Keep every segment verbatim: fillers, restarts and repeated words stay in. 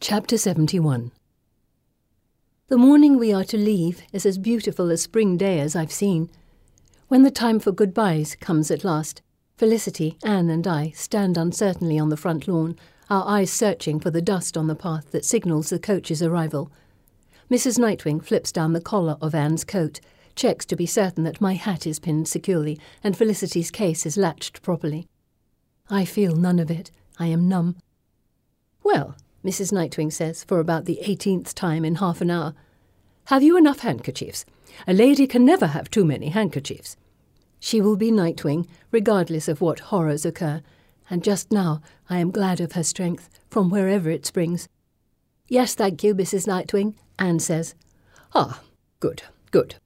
Chapter seventy-one. The morning we are to leave is as beautiful a spring day as I've seen. When the time for goodbyes comes at last, Felicity, Anne and I stand uncertainly on the front lawn, our eyes searching for the dust on the path that signals the coach's arrival. Missus Nightwing flips down the collar of Anne's coat, checks to be certain that my hat is pinned securely and Felicity's case is latched properly. I feel none of it. I am numb. "Well," Missus Nightwing says for about the eighteenth time in half an hour, "have you enough handkerchiefs? A lady can never have too many handkerchiefs." She will be Nightwing, regardless of what horrors occur, and just now I am glad of her strength, from wherever it springs. "Yes, thank you, Missus Nightwing," Anne says. "Ah, good, good."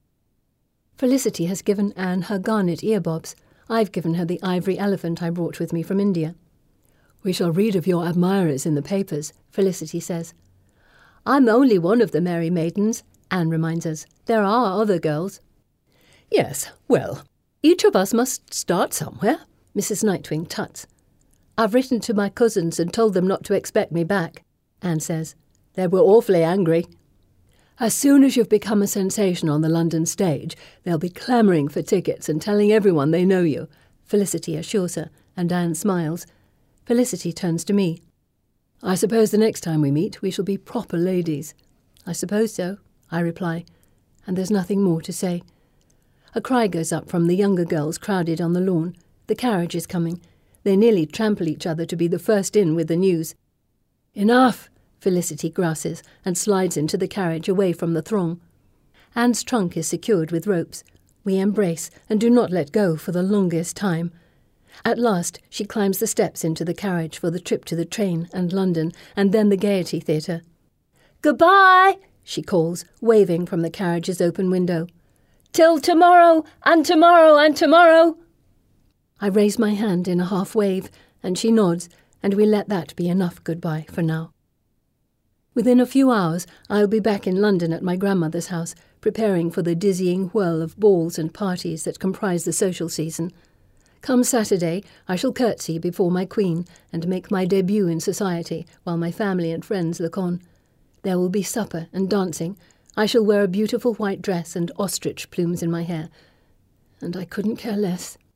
Felicity has given Anne her garnet earbobs. I've given her the ivory elephant I brought with me from India. "We shall read of your admirers in the papers," Felicity says. "I'm only one of the merry maidens," Anne reminds us. "There are other girls." "Yes, well, each of us must start somewhere," Missus Nightwing tuts. "I've written to my cousins and told them not to expect me back," Anne says. "They were awfully angry." "As soon as you've become a sensation on the London stage, they'll be clamouring for tickets and telling everyone they know you," Felicity assures her, and Anne smiles. Felicity turns to me. "I suppose the next time we meet we shall be proper ladies." "I suppose so," I reply, and there's nothing more to say. A cry goes up from the younger girls crowded on the lawn. The carriage is coming. They nearly trample each other to be the first in with the news. "Enough!" Felicity grasses and slides into the carriage away from the throng. Anne's trunk is secured with ropes. We embrace and do not let go for the longest time. At last she climbs the steps into the carriage for the trip to the train and London, and then the Gaiety Theatre. "Goodbye," she calls, waving from the carriage's open window. "Till tomorrow, and tomorrow, and tomorrow." I raise my hand in a half wave, and she nods, and we let that be enough goodbye for now. Within a few hours I'll be back in London at my grandmother's house, preparing for the dizzying whirl of balls and parties that comprise the social season. Come Saturday, I shall curtsy before my queen and make my debut in society while my family and friends look on. There will be supper and dancing. I shall wear a beautiful white dress and ostrich plumes in my hair. And I couldn't care less.